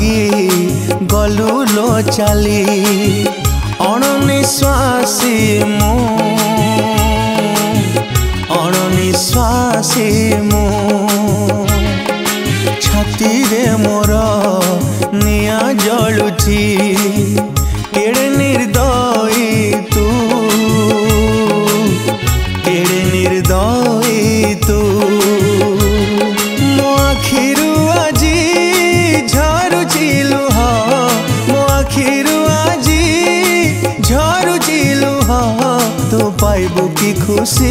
धरिकी गलु लो चाली अणनिश्वासी मु अणनिश्वासी मु छाती रे मोर निया जलुची केड़े निर्दयी तू केड़े निर्दयी तू मो आखिरु आजी झरुची लुह मो आखिरु आजी झरुची लुह तो पाइबु की खुशी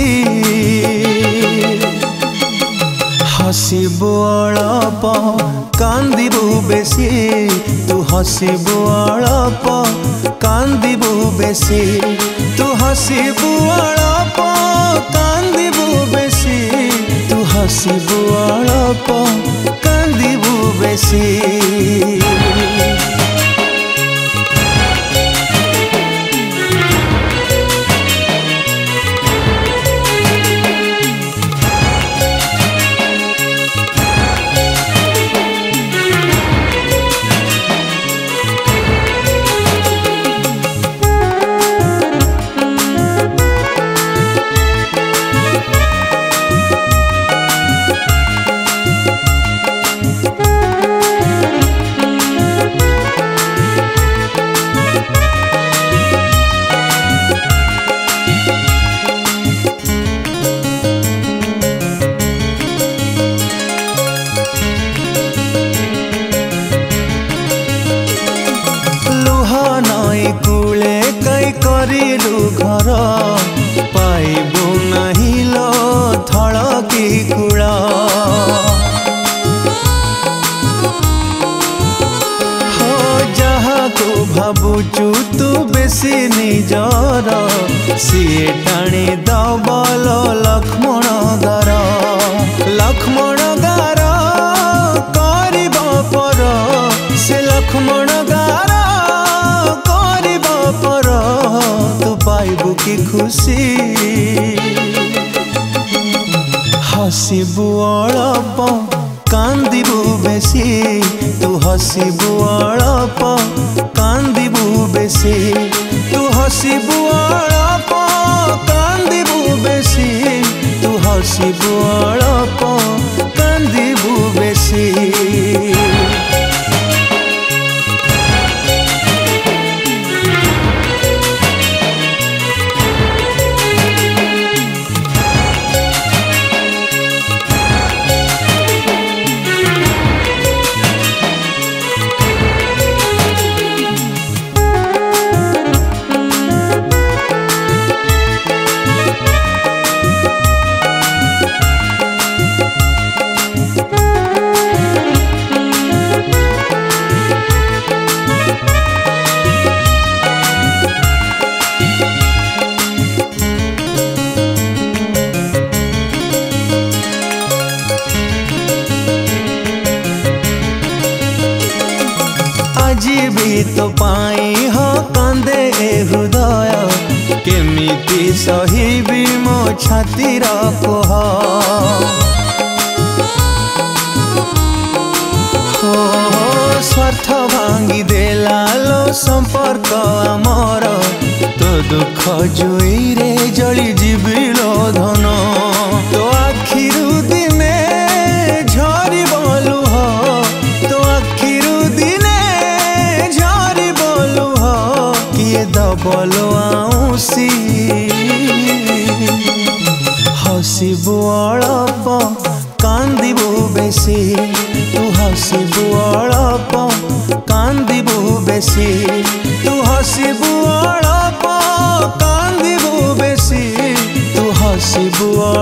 हसिबु अळप कांदिबु बेसी तू हसिबु अळप कांदिबु बेसी तू हसिबु अळप कांदिबु बेसी तू हसिबु अळप कांदिबु बेसी कूले कई करिलु घर पाइबु नहीं लो थल की कूला हो जहाँ को भावुचु तू बेसी निजर सीए टाणी दबल लक्ष्मण गार करिब पर से लक्ष्मण गार पर तू पाइबु की खुशी हसिबु अळप कांदिबु बेसी तू हसिबु अळप कांदिबु बेसी तू हसिबु अळप कांदिबु बेसी तू हसिबु अळप कांदिबु बेसी भी तो पाई हो कांदे ए हृदय केमिति सहिबी मो छातीर कोह स्वार्थ भांगी देला लो संपर्क आमर तो दुख जुई रे जली जीविलो धन तो आखिरु दिने झरी लुह तो आखिरु दिने दबलो आउसी हसिबु अळप कांदिबु बेसी तू हसिबु अळप कांदिबु बेसी तू हसिबु अळप कांदिबु बेसी तू हसिबु